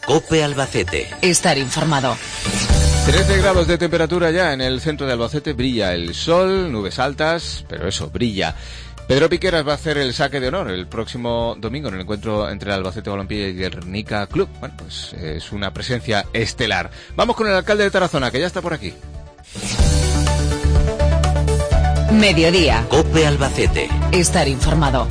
COPE Albacete. Estar informado. 13 grados de temperatura ya en el centro de Albacete, brilla el sol, nubes altas, pero eso, brilla. Pedro Piqueras va a hacer el saque de honor el próximo domingo en el encuentro entre el Albacete Balompié y el Guernica Club. Bueno, pues es una presencia estelar. Vamos con el alcalde de Tarazona, que ya está por aquí. Mediodía. COPE Albacete. Estar informado.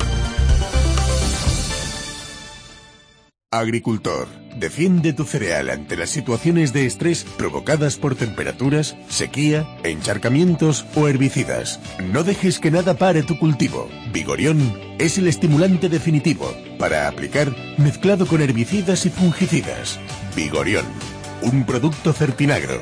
Agricultor, defiende tu cereal ante las situaciones de estrés provocadas por temperaturas, sequía, encharcamientos o herbicidas. No dejes que nada pare tu cultivo. Vigorión es el estimulante definitivo para aplicar mezclado con herbicidas y fungicidas. Vigorión, un producto Fertinagro.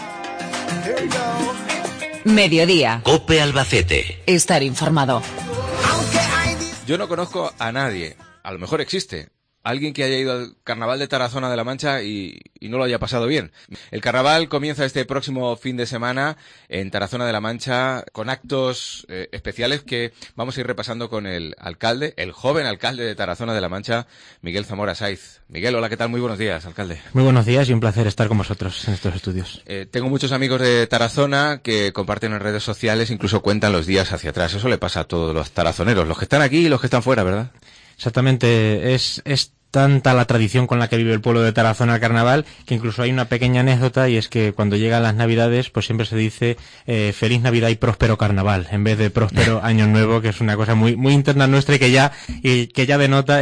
Mediodía. COPE Albacete. Estar informado. Yo no conozco a nadie, a lo mejor existe, alguien que haya ido al Carnaval de Tarazona de la Mancha y no lo haya pasado bien. El carnaval comienza este próximo fin de semana en Tarazona de la Mancha con actos especiales que vamos a ir repasando con el alcalde, el joven alcalde de Tarazona de la Mancha, Miguel Zamora Saiz. Miguel, hola, ¿qué tal? Muy buenos días, alcalde. Muy buenos días y un placer estar con vosotros en estos estudios. Tengo muchos amigos de Tarazona que comparten en redes sociales, incluso cuentan los días hacia atrás. Eso le pasa a todos los tarazoneros, los que están aquí y los que están fuera, ¿verdad? Exactamente, es tanta la tradición con la que vive el pueblo de Tarazona al carnaval, que incluso hay una pequeña anécdota, y es que cuando llegan las Navidades, pues siempre se dice feliz Navidad y próspero carnaval, en vez de próspero año nuevo, que es una cosa muy interna nuestra y que ya denota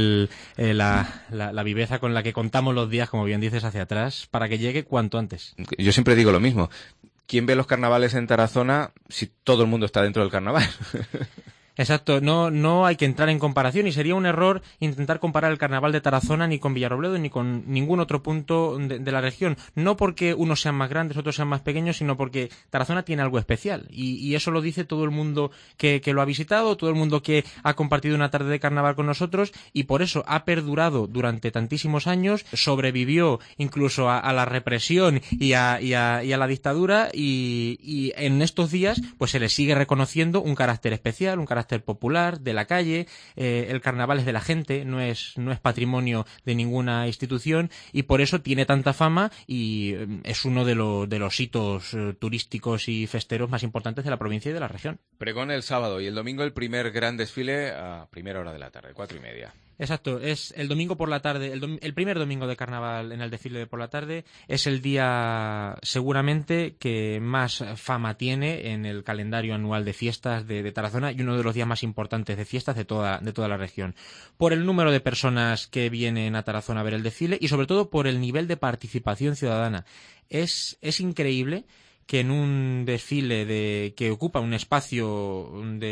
la viveza con la que contamos los días, como bien dices, hacia atrás, para que llegue cuanto antes. Yo siempre digo lo mismo. ¿Quién ve los carnavales en Tarazona si todo el mundo está dentro del carnaval? Exacto, no hay que entrar en comparación, y sería un error intentar comparar el carnaval de Tarazona ni con Villarrobledo ni con ningún otro punto de la región. No porque unos sean más grandes, otros sean más pequeños, sino porque Tarazona tiene algo especial, y eso lo dice todo el mundo que lo ha visitado, todo el mundo que ha compartido una tarde de carnaval con nosotros, y por eso ha perdurado durante tantísimos años, sobrevivió incluso a la represión y a la dictadura, y en estos días pues se le sigue reconociendo un carácter especial, un carácter popular, de la calle. El carnaval es de la gente, no es patrimonio de ninguna institución, y por eso tiene tanta fama y es uno de los hitos turísticos y festeros más importantes de la provincia y de la región. Pregón el sábado y el domingo el primer gran desfile a primera hora de la tarde, 4:30. Exacto, es el domingo por la tarde, el primer domingo de carnaval en el desfile de por la tarde. Es el día seguramente que más fama tiene en el calendario anual de fiestas de Tarazona, y uno de los días más importantes de fiestas de toda la región, por el número de personas que vienen a Tarazona a ver el desfile y sobre todo por el nivel de participación ciudadana. Es increíble que en un desfile que ocupa un espacio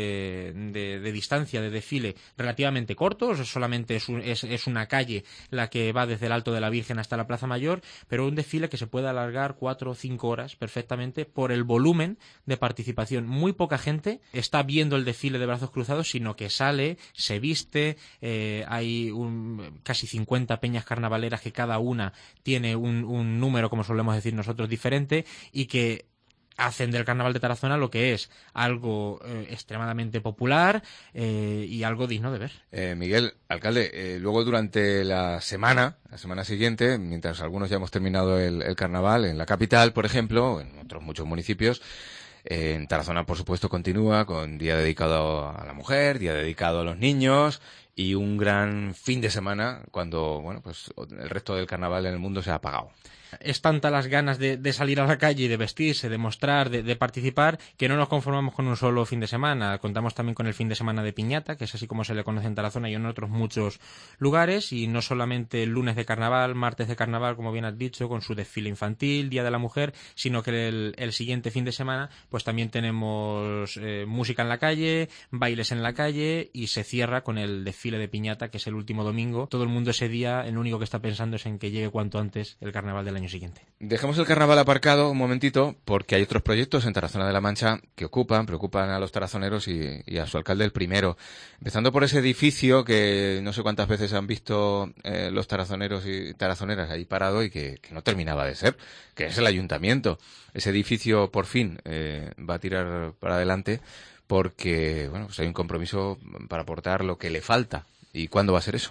de distancia de desfile relativamente corto, solamente es una calle la que va desde el Alto de la Virgen hasta la Plaza Mayor, pero un desfile que se puede alargar 4 o 5 horas perfectamente por el volumen de participación. Muy poca gente está viendo el desfile de brazos cruzados, sino que sale, se viste, hay casi 50 peñas carnavaleras que cada una tiene un número, como solemos decir nosotros, diferente, y que hacen del carnaval de Tarazona lo que es algo extremadamente popular y algo digno de ver. Miguel, alcalde, luego durante la semana siguiente, mientras algunos ya hemos terminado el carnaval, en la capital, por ejemplo, en otros muchos municipios, en Tarazona, por supuesto, continúa con día dedicado a la mujer, día dedicado a los niños, y un gran fin de semana cuando, bueno, pues el resto del carnaval en el mundo se ha apagado. Es tanta las ganas de salir a la calle y de vestirse, de mostrar, de participar, que no nos conformamos con un solo fin de semana. Contamos también con el fin de semana de Piñata, que es así como se le conoce en Tarazona y en otros muchos lugares, y no solamente el lunes de carnaval, martes de carnaval, como bien has dicho, con su desfile infantil, Día de la Mujer, sino que el siguiente fin de semana pues también tenemos música en la calle, bailes en la calle, y se cierra con el desfile de Piñata, que es el último domingo. Todo el mundo ese día, lo único que está pensando es en que llegue cuanto antes el carnaval del año siguiente. Dejemos el carnaval aparcado un momentito, porque hay otros proyectos en Tarazona de la Mancha que preocupan a los tarazoneros y a su alcalde el primero. Empezando por ese edificio que no sé cuántas veces han visto los tarazoneros y tarazoneras ahí parado y que no terminaba de ser, que es el ayuntamiento. Ese edificio por fin va a tirar para adelante porque, bueno, pues hay un compromiso para aportar lo que le falta. ¿Y cuándo va a ser eso?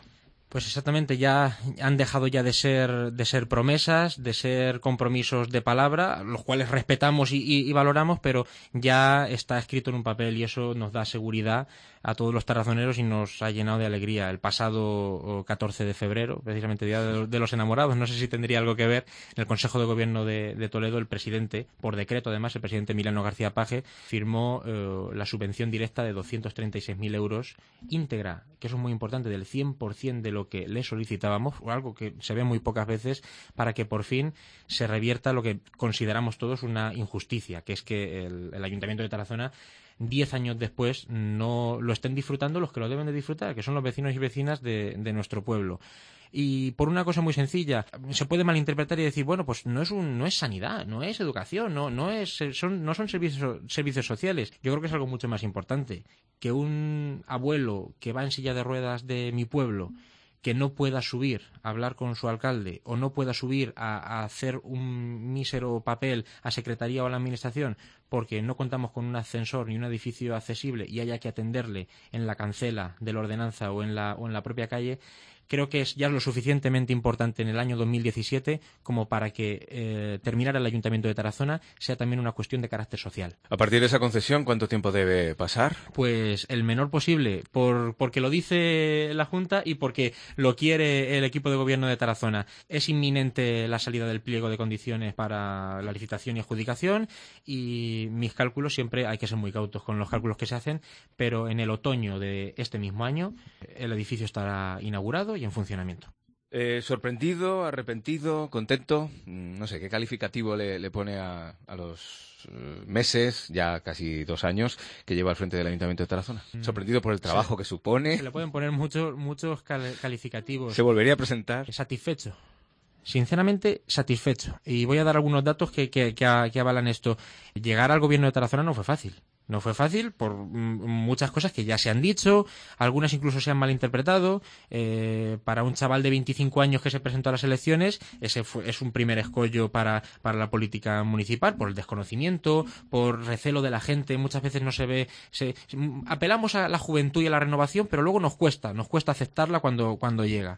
Pues exactamente, ya han dejado ya de ser promesas, de ser compromisos de palabra, los cuales respetamos y valoramos, pero ya está escrito en un papel y eso nos da seguridad a todos los tarazoneros y nos ha llenado de alegría. El pasado 14 de febrero, precisamente Día de los Enamorados, no sé si tendría algo que ver, en el Consejo de Gobierno de Toledo, el presidente, por decreto además, el presidente Emiliano García Paje, firmó la subvención directa de 236.000 euros íntegra, que eso es muy importante, del 100% de lo que le solicitábamos, o algo que se ve muy pocas veces, para que por fin se revierta lo que consideramos todos una injusticia, que es que el Ayuntamiento de Tarazona 10 años después no lo estén disfrutando los que lo deben de disfrutar, que son los vecinos y vecinas de nuestro pueblo. Y por una cosa muy sencilla, se puede malinterpretar y decir, bueno, pues no es sanidad, no es educación, no son servicios sociales. Yo creo que es algo mucho más importante. Que un abuelo que va en silla de ruedas de mi pueblo, que no pueda subir a hablar con su alcalde o no pueda subir a hacer un mísero papel a secretaría o a la administración porque no contamos con un ascensor ni un edificio accesible y haya que atenderle en la cancela de la ordenanza o en la propia calle, creo que es ya lo suficientemente importante en el año 2017 como para que terminar el Ayuntamiento de Tarazona sea también una cuestión de carácter social. A partir de esa concesión, ¿cuánto tiempo debe pasar? Pues el menor posible, porque lo dice la Junta y porque lo quiere el equipo de gobierno de Tarazona. Es inminente la salida del pliego de condiciones para la licitación y adjudicación y mis cálculos, siempre hay que ser muy cautos con los cálculos que se hacen, pero en el otoño de este mismo año el edificio estará inaugurado y en funcionamiento. ¿Sorprendido, arrepentido, contento? No sé, ¿qué calificativo le pone a los meses, ya casi 2 años, que lleva al frente del Ayuntamiento de Tarazona? ¿Sorprendido por el trabajo que supone? Se le pueden poner muchos calificativos. ¿Se volvería a presentar? Satisfecho. Sinceramente, satisfecho. Y voy a dar algunos datos que avalan esto. Llegar al gobierno de Tarazona no fue fácil. No fue fácil por muchas cosas que ya se han dicho, algunas incluso se han malinterpretado. Para un chaval de 25 años que se presentó a las elecciones, es un primer escollo para la política municipal, por el desconocimiento, por recelo de la gente. Muchas veces no se ve... apelamos a la juventud y a la renovación, pero luego nos cuesta aceptarla cuando llega.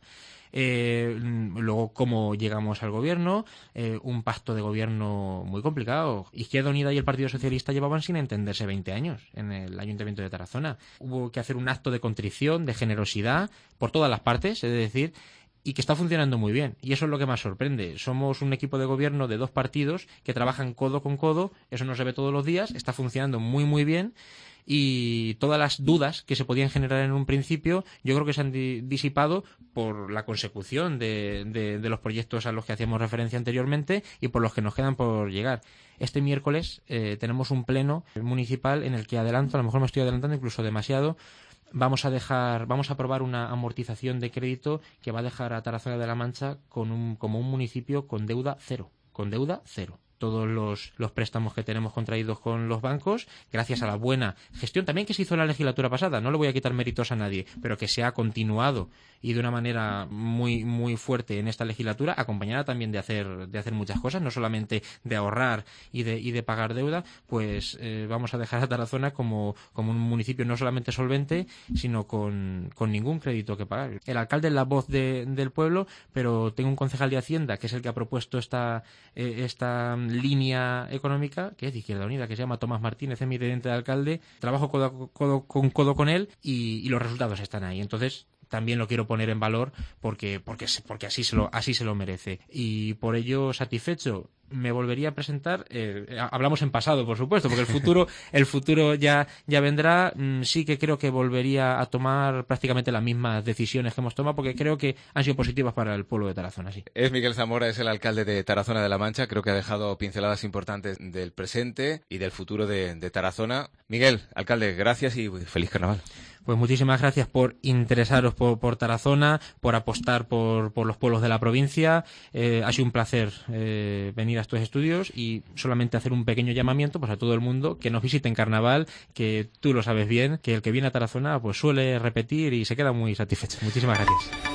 Luego, cómo llegamos al gobierno, un pacto de gobierno muy complicado. Izquierda Unida y el Partido Socialista llevaban sin entenderse 20 años en el Ayuntamiento de Tarazona. Hubo que hacer un acto de contrición, de generosidad, por todas las partes, es decir, y que está funcionando muy bien. Y eso es lo que más sorprende. Somos un equipo de gobierno de 2 partidos que trabajan codo con codo, eso no se ve todos los días, está funcionando muy muy bien. Y todas las dudas que se podían generar en un principio yo creo que se han disipado por la consecución de los proyectos a los que hacíamos referencia anteriormente y por los que nos quedan por llegar. Este miércoles tenemos un pleno municipal en el que adelanto, a lo mejor me estoy adelantando incluso demasiado, vamos a aprobar una amortización de crédito que va a dejar a Tarazona de la Mancha como un municipio con deuda cero. Todos los préstamos que tenemos contraídos con los bancos, gracias a la buena gestión también que se hizo en la legislatura pasada, no le voy a quitar méritos a nadie, pero que se ha continuado y de una manera muy muy fuerte en esta legislatura, acompañada también de hacer muchas cosas, no solamente de ahorrar y de pagar deuda, pues vamos a dejar a Tarazona como un municipio no solamente solvente, sino con ningún crédito que pagar. El alcalde es la voz del pueblo, pero tengo un concejal de Hacienda que es el que ha propuesto esta línea económica, que es de Izquierda Unida, que se llama Tomás Martínez, es mi teniente de alcalde, trabajo codo con él y los resultados están ahí. Entonces también lo quiero poner en valor porque así se lo merece. Y por ello satisfecho. Me volvería a presentar, hablamos en pasado, por supuesto, porque el futuro ya vendrá. Sí que creo que volvería a tomar prácticamente las mismas decisiones que hemos tomado, porque creo que han sido positivas para el pueblo de Tarazona, sí. Es Miguel Zamora, es el alcalde de Tarazona de la Mancha, creo que ha dejado pinceladas importantes del presente y del futuro de Tarazona. Miguel, alcalde, gracias y feliz carnaval. Pues muchísimas gracias por interesaros por Tarazona, por apostar por los pueblos de la provincia. Ha sido un placer venir a estos estudios y solamente hacer un pequeño llamamiento pues a todo el mundo que nos visite en carnaval, que tú lo sabes bien, que el que viene a Tarazona pues suele repetir y se queda muy satisfecho. Muchísimas gracias.